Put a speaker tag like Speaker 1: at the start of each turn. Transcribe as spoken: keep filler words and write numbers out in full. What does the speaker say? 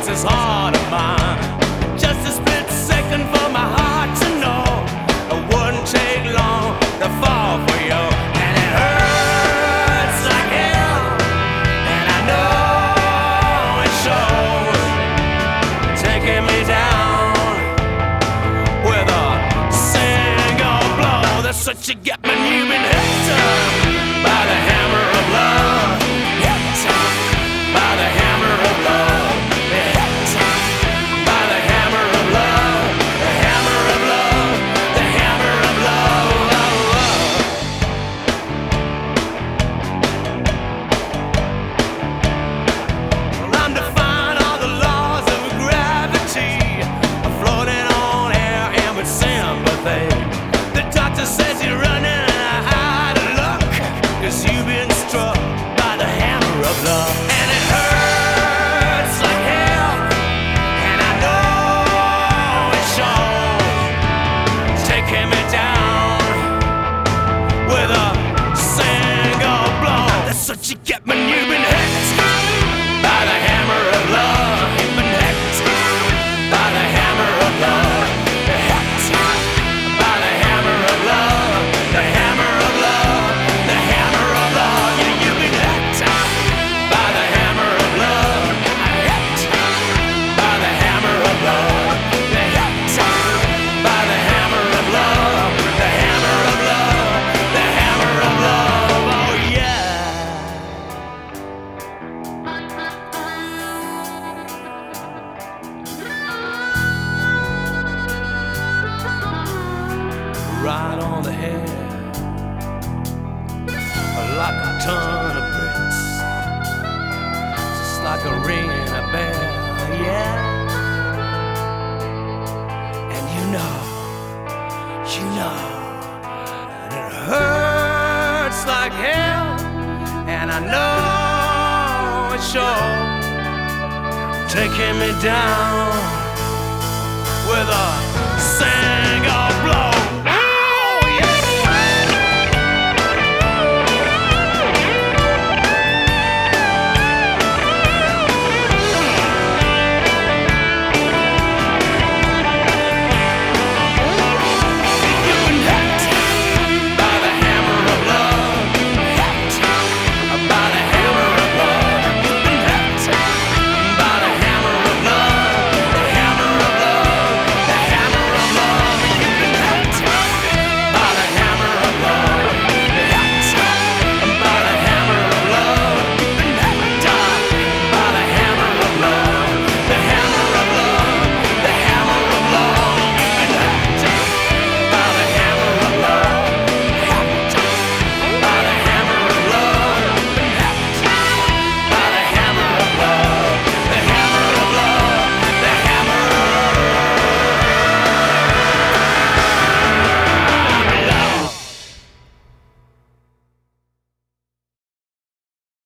Speaker 1: this heart of mine. Just a split second for my heart to know it wouldn't take long to fall for you. And it hurts like hell, and I know it shows, taking me down with a single blow. That's what you get when you've been hit by the hammer of love. Hit by the hammer of love. Hit by the hammer of love. The hammer of love. The hammer of love. Well, I'm defying all the laws of gravity, floating on air and with sympathy. The doctor says you're running out of luck, 'cause you've been struck by the hammer of love. And it hurts like hell, and I know it shows, taking me down with a single blow. That's what you get when you've been hit by the hammer of love. You've been hit by the hammer of love. Hit by the hammer of love. The hammer of love. The hammer of love. Yeah, you've been hit by the hammer of love. Hit by the hammer of love. The hit by the hammer of love. The hammer of love. The hammer of love. Oh yeah. Right on the head, like a ton of bricks, just like a ringing a bell, yeah. And you know, you know, and it hurts like hell, and I know it's sure taking me down with a single